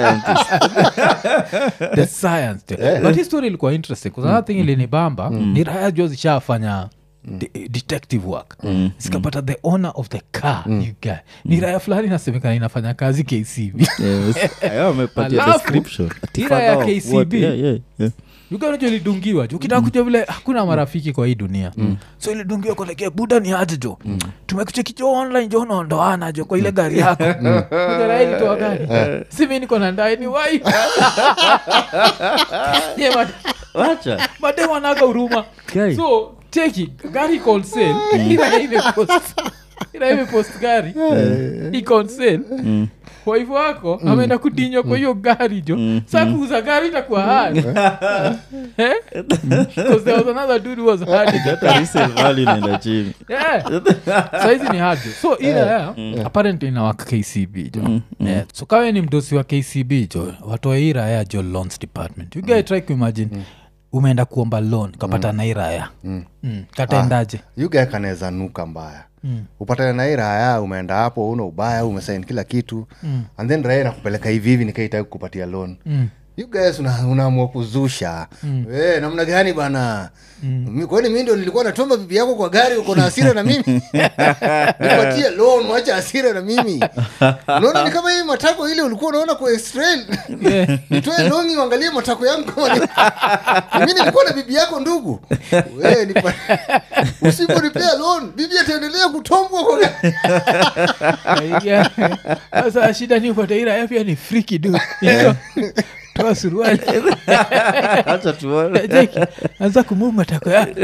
the science yeah. But his story ilikuwa interesting because another thing ilinibamba mm. ni Raya Jozi shafanya de- detective work mm. sikapata the owner of the car mm. you guy ni Raya fulani nasemekana inafanya kazi K C B ayo amepatia description tira ya K C B yeah yeah yeah yuka ndio ilidungiwa jo kitaka kuja vile hakuna marafiki kwa hii dunia mm. so ilidungiwa kwa like buda ni aje jo mm. tumekucheki jo online jo naondoana jo kwa ile gari yako kwa Raya tu gari si mimi niko na ndai ni wai yema acha bade wanaga huruma so take gari call sale ila ile post ila ile post gari i call sale kwa hivyo wako mm. ameenda kudinywa kwa hiyo gari jo mm. sasa kuuza gari itakuwa hard eh because there was another dude who was hard hata resale value inaenda chini yeah size ni hard so ile yeah. mm. apparently na waka K C B jo mm. yeah so kawe ni mdosi wa K C B jo watu wa Raya jo loans department you guys try to imagine mm. umeenda kuomba loan kapata mm. na Raya mm. mm. kataendaje ah, you guys kanaweza nuka mbaya Mm. upatana na Raya umeenda hapo una ubaya umesign kila kitu mm. and then Raya nakupeleka hivi hivi nikaita kukupatia loan mm. you guys una, unaamua kuzusha mm. eh namna gani bana mm. kwani mimi ndio nilikuwa natomba bibi yako kwa gari uko na hasira na mimi nipatie loan wacha hasira na mimi unaona ni kama hii matako ile ulikuwa unaona kwa Israel yeah. nitoe loan uangalie matako yangu kama ni mimi nilikuwa na bibi yako ndugu wewe ni usipolipia loan bibi ataendelea kutombwa kwa gari yeah. Sasa shida ni upate ila pia ni freaky dude toa suruali acha tuone Jeki anza kumuma matako yako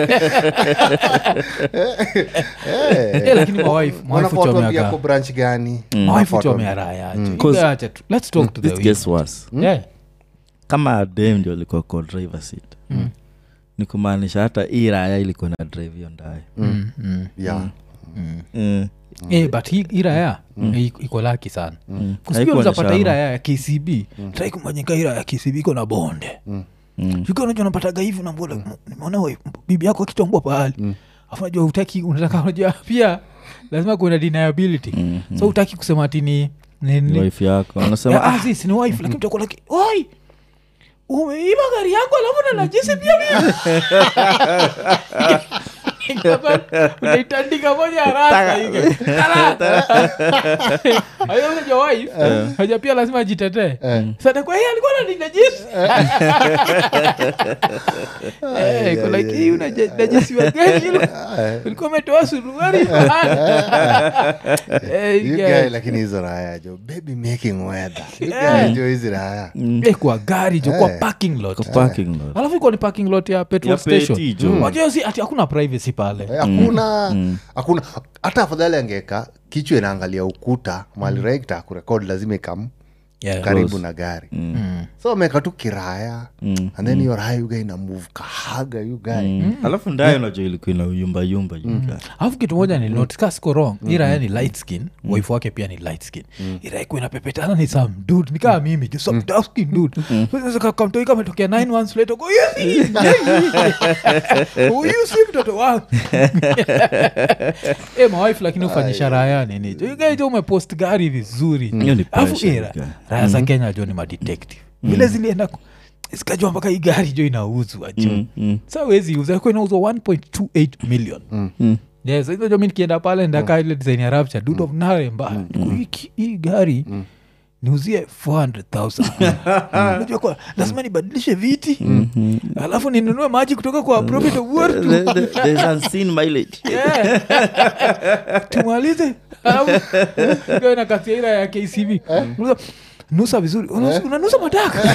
eh lakini my wife my wife tuambia kwa branch gani my wife tuambia raya acha let's talk to the this gets worse yeah kama dem ndio alikuwa kwa driver seat mm. ni kumaanisha hata hii raya ilikuwa na drive hiyo ndani mm. mm. yeah mm. mm. eh but hii raya mm. iko laki sana mm. kusikia unapata hii raya ya K C B mm. try kumanyika hii raya ya K C B iko na bonde mm. mm. ukiwa unajua unapata hivi na mbona nimeona bibi yako akitombwa pale mm. afu unajua utaki unataka unajua pia lazima kuna deniability mm. so utaki kusema ati ni ni wife yako anasema ah sisi ni wife lakini utakuwa like oi umeiba gari yako alafu na najisi pia mimi unaitandika moja haraka hiyo hayo ndio wife haja pia lazima ajitetee sasa kwa hiyo alikuwa ananijisi eh kwa like hii unajisi wa gari hilo ulikuwa umetoa suruali eh you guy lakini hizo raya jo baby making weather you guy jo hizo raya eh kwa gari jo kwa parking lot kwa parking lot alafu iko ni parking lot ya petrol station unajua si ati hakuna privacy pale hakuna hakuna hata afadhali angeka kichwa inaangalia ukuta mali rekta kurekodi lazima ikam yeah, karibu close na gari mm. so ameka tu kiraya mm. and then your raya you guy na move kahaga you guy mm. alafu ndayo unajua ilikuwa ina yumba yumba yumba alafu kitu moja ni note cast ko wrong ira yani light skin mm. wife wake pia ni light skin mm. ira iko inapepetana ni some dude nikaa mimi just some dark skin dude sasa kama mtoi kama tokea nine months later go yes huyu si mtoto wangu eh my wife lakini ufanyisha raya nini you guys umepost gari vizuri alafu ira raya za Kenya jo ni madetective vile zilienda sikajua mpaka hii gari jo inauzwa jo mm, mm. Sasa wezi uza kwa inauzwa one point two eight million mm. Mm. Yes hizo jo mimi nikienda pale ndaka ile design ya Rapture dude of nare mbaya mm. hii gari mm. niuzie four hundred thousand unajua kwa lazima nibadilishe viti mm-hmm. alafu ninunue maji kutoka kwa Profit of World there's unseen mileage yeah tumalize alafu kwa na katia ya K C B nusa vizuri unanusa mataka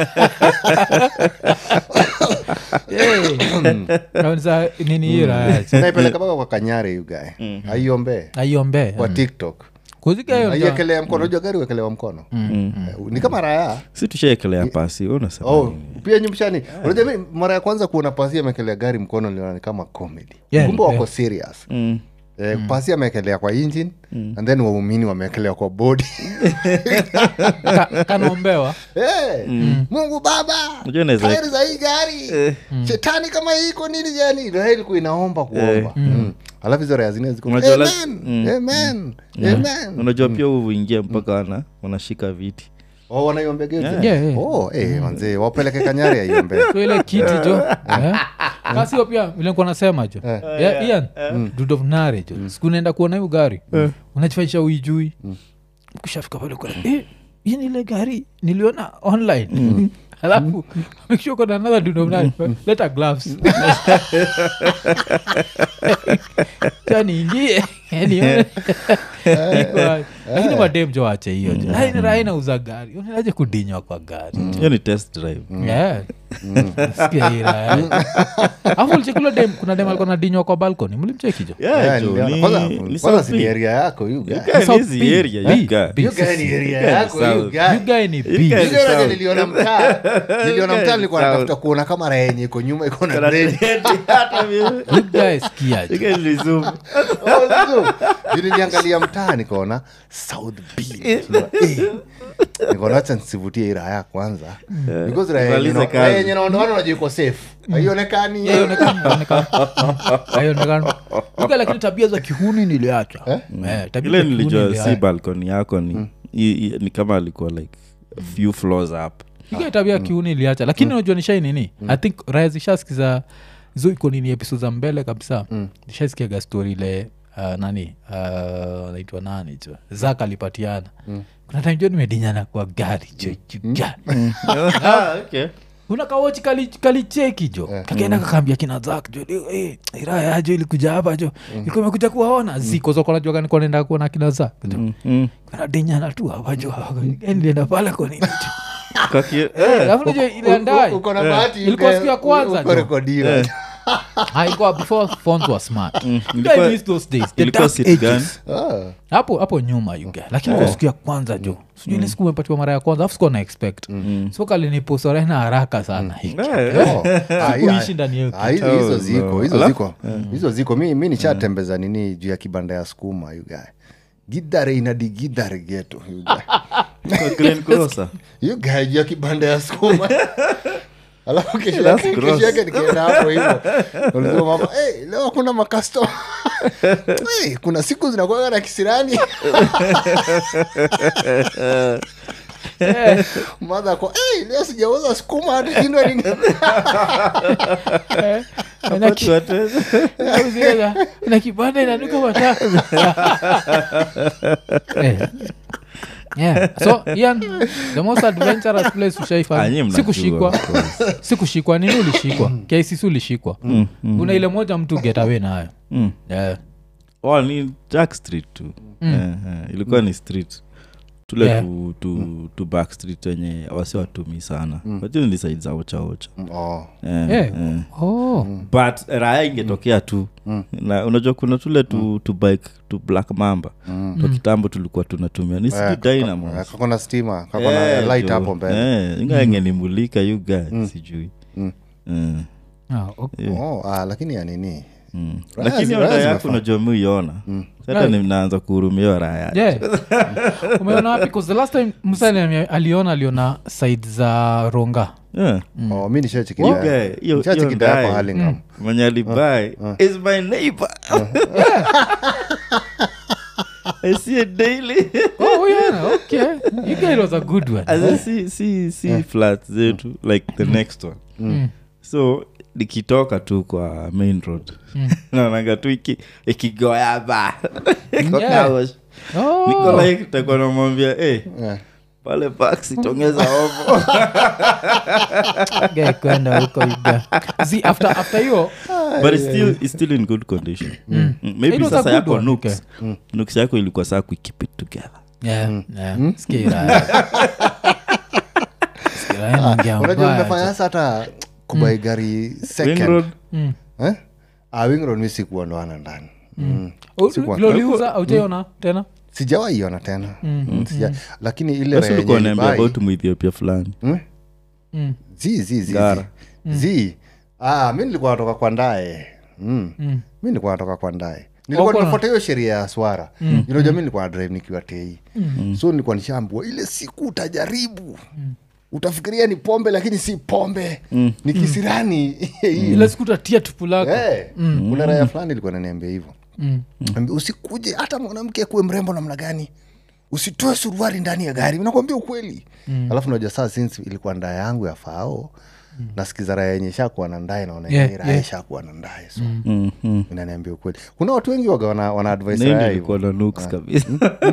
naanza nini ira naipeleka mpaka kwa Kanyare you guy aiombe aiombe kwa TikTok kuzika hiyo aiyekelea mkono unajua gari wekelewa mkono ni kama raya si tushaekelea pasi unasema oh pia nyumbani unajua mimi mara ya kwanza kuona pasi amekelea gari mkono niliona kama comedy kumbe wako serious Eh, mm. pasi amekelea kwa engine mm. and then waumini wamekelea kwa body Ka, kanaombewa hey, mm. Mungu Baba tairi za hii gari mm. shetani kama hii iko nini jani Israeli kuinaomba kuomba mm. mm. alafu hizo raya zingine ziko amen mm. amen mm. amen unajua pia uingie mpaka wana wanashika viti oh wanaiombea geti yeah. yeah, yeah. oh eh hey, manze wapeleke Kanyare aiombe so ile kiti jo eh kasi hiyo pia vile niko nasema jo yeah Ian dude of nare jo siku naenda kuona hiyo gari unajifanyisha uijui ukishafika pale kwa eh hii ni ile gari niliona online alafu make sure kuna another dude of nare let gloves tani ingie yani lakini madem jo ache hiyo jo haina raina uza gari unaje kudinywa kwa gari hiyo ni test drive yeah sikia ira afu chekula dem kuna dem alikuwa anadinywa kwa balcony mlimcheki jo yeah jo ni kwanza si area yako you guy ni area you guy you guy ni area yako you guy you guy ni big niliona mtaa niliona mtaa nilikuwa natafuta kuona kama raha yenye iko nyuma iko na red hata mimi you guys kia you guys ni zoom niliangalia mtaa nikaona South Beach nikaona acha nisivutie ira ya kwanza because raha yenye naondoana unajua iko safe haionekani haionekani haionekani uka lakini tabia za kihuni niliacha eh tabia ile nilijua si balcony yako ni ni kama alikuwa like a few floors up Hiyo tabia kiuni iliacha lakini unajua nishai nini I think Raya zishasikiza hizo iko nini episode za mbele kabisa nishasikia story ile uh, nani uh, naitwa nani jo Zaka alipatiana kuna time jo nimedinyana kwa gari jo gari Ah, okay. una kawochi kali kali cheki jo yeah. Kakaenda kakambia kina Zak jo eh Raya jo ilikuja hapa jo ilikuwa imekuja kuwaona ziko zoko najua gani kwenda kuona kina Zak jo kuna dinyana tu hapa jo nilienda pale kwa nini Kaki eh alafu nje ile ndai uko na bahati ilikuwa siku ya kwanza uko jo rekodiwa I got before phones were smart. Ilikuwa- I miss those days. The ilikuwa dark sit ages. gun. ah Hapo hapo nyuma you get. Lakini kwa siku ya kwanza jo. Sijui ile siku umepatiwa mara ya kwanza afu sikuwa na expect. So kaliniposa na haraka sana hiki. Oh, ah, Kuishi yeah. ndani yake. Ah, hizo Oh, hizo ziko no. hizo Alafu- ziko hizo ziko mi mi nishatembeza nini juu ya kibanda ya skuma you guy gidare inadigidare geto you guy Kwa Glen Closer. you guy juu ya kibanda ya skuma alafu kesho That's yake gross. kesho yake nikienda hapo hivyo ulizo mama hey, leo kuna makastoma hey, kuna siku zinakuwa na kisirani mother kwa hey, leo sijauza skuma hata shindwa nini Watu wateza. Na kibanda inanuka matatu. Eh. Yeah. So Ian, the most adventurous place Ah, ushaifanya nyinyi mnajua, sikushikwa of course. sikushikwa nini ulishikwa K C C ulishikwa kuna ile moja mtu get away nayo Mm. yeah. Oh, ni Jack Street tu. Eh, eh, ilikuwa ni street tule Yeah. tu, tu, tu back street wenye wasi watumi sana wajua ni side za ocha ocha oh Eh, Yeah. eh. Oh. But Raya ingetokea tu na unajua kuna tule tu, tu bike tu Black Mamba to kitambo tulikuwa tunatumia ni sijui Dynamo kakona stima kakona Eh, light jo. hapo mbele Eh, inga ingenimulika you guys sijui Mm. Eh, Ah, okay. oh ah lakini ya nini mm. Raya Lakini zi- oda Raya yako zimefaa. unajua muiona hata Right. ninaanza kuhurumia Raya Yeah. Umeona wapi? 'Cause the last time Musa ali- aliona aliona side za Ronga. Yeah. oh mi nishacheki You ya- guy, hiyo- hiyo nishacheki ya hapo ndaye. Hurlingham. mwenye alibai is my neighbor. I see it daily. Oh yeah, okay. You guy was a good one. As I see, see, see flats zetu like the next one. Mm. So nikitoka tu kwa main road naonanga tu iki- ikigoya ba Iko Yeah. kawash. Oh. Niko like takuwa namwambia eh, Yeah. pale paksi tongeza ovo. Guy kwenda huko you guy. See, after after hiyo But it's still, it's still in good condition. Mm. Maybe It was a sasa good yako one, nooks nooks yako ilikuwa saa kuikeep it together. yeah, yeah. Skira. Skira inaongea unajua mbaya. umefanya sasa hata kubai gari Ring second road. Mm. eh ah wing road mi sikuondoana ndani mm. Oh, Sikuwa- vile uliuza aujaiona tena sijawahi iona tena mm. Sija, lakini ile Basi raha ulikuwa yenye unaambia nilibai- about Muethiopia fulani. Hmm? Mm. zi zi zi Gara. zi ah mi nilikuwa natoka kwa ndae mm. Mm. mi nilikuwa natoka kwa ndae nilikuwa Uko na- nafuata hiyo sheria ya swara mm. unajua mi nilikuwa na drive nikiwa tei mm. so nilikuwa nishaambua ile siku utajaribu mm. utafikiria ni pombe lakini si pombe mm. ni kisirani ile siku utatia tupu lako. Eh, kuna raya fulani ilikuwa naniambia hivyo Mm. Ambia, usikuje hata mwanamke akuwe mrembo namna gani usitoe suruari ndani ya gari nakwambia ukweli mm. alafu najua saa since ilikuwa ndaa yangu ya fao mm. nasikiza raya yenye shakuwa na ndae naona Yeah, yeah, raya yeah. shakuwa na ndae so Mm, mm. inaniambia ukweli kuna watu wengi waga wana, wana advice Nini raya ilikuwa hivyo na nooks kabisa.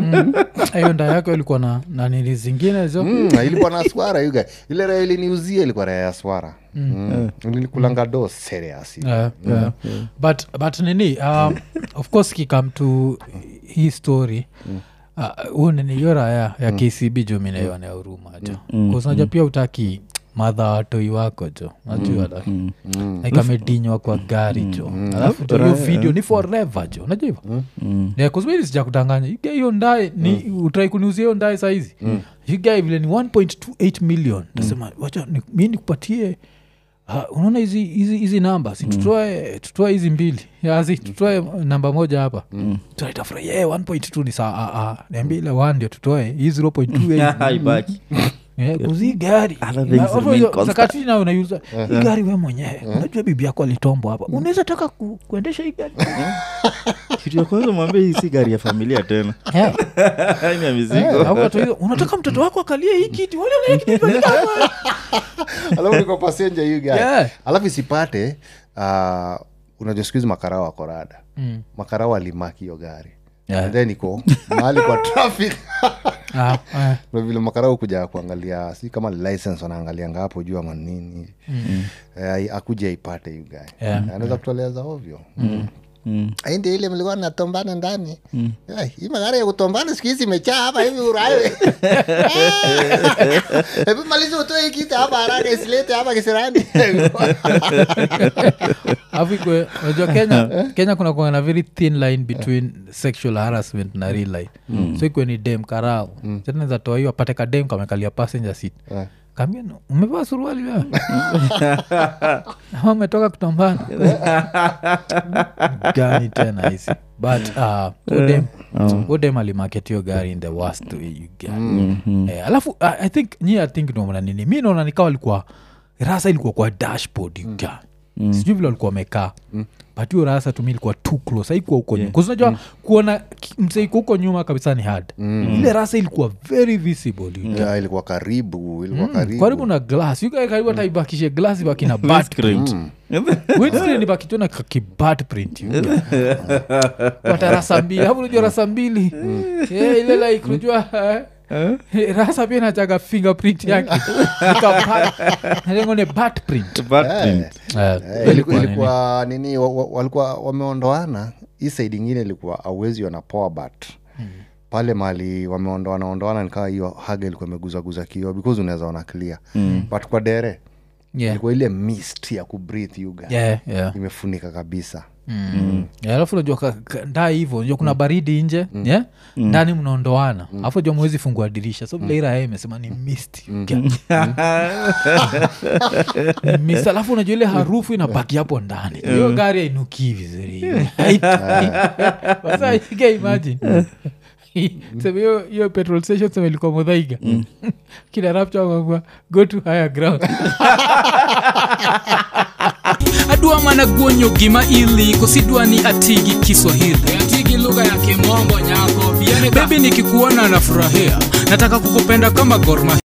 hiyo nda yako ilikuwa na na nini zingine zo mm, ilikuwa na swara yuga ile raya iliniuzia ilikuwa raya ya swara mm. mm. nilikulanga do serious yeah, yeah. but but nini um, of course kikam to hii story huu nini hiyo raya ya K C B jo minaiona ya huruma jo kuznaja pia utaki madha watoi wako jo najua mm. mm. ikamedinywa kwa gari jo alafu jo hiyo video ni forever jo najua hivo yeah, kuzmini sija kudanganya iga hiyo ndae ni utrai kuniuzia hiyo ndae saizi iga vile ni one point two eight million nasema wacha ni- mi nikupatie Uh, unaona hizi hizi hizi namba si tutoe tutoe hizi mbili yazi tutoe namba moja hapa mm. tunaitafurahia yeah, one point two ni saa uh, uh, niambia ile one ndio tutoe hii zero point two eight Haibaki. yeah, kuzi gari Other things remain constant. sakati na unaiuza hii gari we mwenyewe unajua bibi yako alitombo hapa unaweza taka ku, kuendesha hii gari Kitu ya kwanza mwambie hii si gari ya familia tena. yeah. Ni ya Eh, mizigo. au watu hizo, unataka mtoto wako akalie hii kiti wale na hii kiti alafu niko passenger you guy Yeah. alafu isipate uh, unajua siku hizi makarao wako rada mm. makarao alimaki hiyo gari yeah. and then iko mahali kwa traffic Ah, ah. na vile makarao kuja kuangalia si kama license wanaangalia ngapo juu ama nini mm. eh, akuja ipate you guy Yeah. anaweza yeah. kutoleza ovyo Mm. Mm. aindi ile mlikuwa natombana ndani mm. Ay, hii magari ya kutombana siku hizi imechaa hapa hivi urawe hebu maliza utoe hii kitu hapa haraka isilete hapa kisirani Alafu ikwe, unajua Kenya Kenya kuna kuwa na very thin line between sexual harassment na real life mm. so ikwe ni dem karao mm. tena za toa hiyo apate ka dem kamekalia passenger seat yeah. Kambia no, umevaa suruali wewe ama umetoka kutombana gani tena hizi but uh, udem oh. udem alimarket hiyo gari in the worst way you get mm-hmm. eh, alafu uh, I think nyi I think naona nini mi naona nikawa alikuwa rasa ilikuwa kwa dashboard you get mm. sijui vile walikuwa wamekaa mm. but hiyo rasa tu mi ilikuwa too close haikuwa huko yeah. nyuma kwa sababu unajua mm. kuona msee iko huko nyuma kabisa ni hard mm. ile rasa ilikuwa very visible you yeah, ilikuwa karibu ilikuwa mm. karibu karibu na glass you guys karibu hata ibakishe glass ibaki na bat print windscreen ibaki tu na kibat print you kwa rasa mbili hapo unajua rasa mbili eh ile like unajua Uh? rasa pia nachaga fingerprint yake nikapata bat print bat print eh, eh, ilikuwa, ilikuwa nini walikuwa wameondoana hii side nyingine ilikuwa awezi wana power bat hmm. pale mali wameondoana ondoana nikawa hiyo haga ilikuwa imeguza guza kioo because unaweza ona clear hmm. but kwa dere yeah. ilikuwa ile mist ya kubreathe you guys yeah, yeah. imefunika kabisa mm. mm. yeah, alafu unajua ndaa hivyo unajua kuna baridi nje mm. yeah? mm. ndani mnaondoana mm. alafu unajua mwezi fungua dirisha so vile ira imesema ni mist mm. mist alafu unajua ile harufu inabaki hapo ndani hiyo mm. gari hainuki vizuri sasa you imagine sema hiyo hiyo petrol station sema ilikuwa Muthaiga mm. kila rapcha wangwa go to higher ground adua mana guonyo gima ili kusidua ni atigi Kiswahili atigi lugha ya Kimombo nyako baby nikikuona nafurahia nataka kukupenda kama Gor Mahia